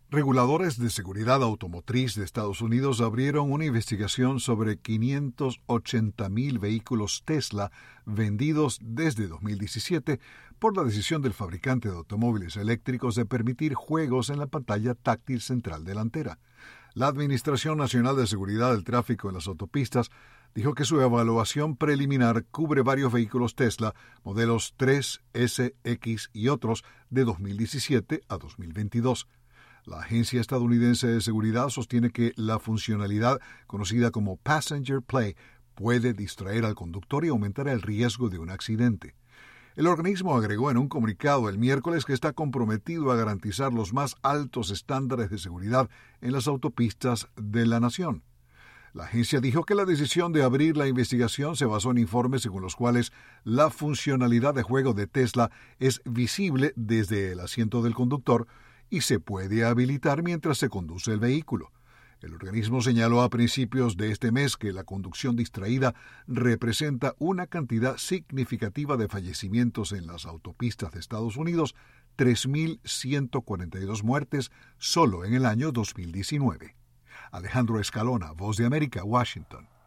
Reguladores de seguridad automotriz de Estados Unidos abrieron una investigación sobre 580,000 vehículos Tesla vendidos desde 2017 por la decisión del fabricante de automóviles eléctricos de permitir juegos en la pantalla táctil central delantera. La Administración Nacional de Seguridad del Tráfico en las Autopistas dijo que su evaluación preliminar cubre varios vehículos Tesla, modelos 3, S, X y otros de 2017 a 2022. La Agencia Estadounidense de Seguridad sostiene que la funcionalidad conocida como Passenger Play puede distraer al conductor y aumentar el riesgo de un accidente. El organismo agregó en un comunicado el miércoles que está comprometido a garantizar los más altos estándares de seguridad en las autopistas de la nación. La agencia dijo que la decisión de abrir la investigación se basó en informes según los cuales la funcionalidad de juego de Tesla es visible desde el asiento del conductor y se puede habilitar mientras se conduce el vehículo. El organismo señaló a principios de este mes que la conducción distraída representa una cantidad significativa de fallecimientos en las autopistas de Estados Unidos, 3,142 muertes solo en el año 2019. Alejandro Escalona, Voz de América, Washington.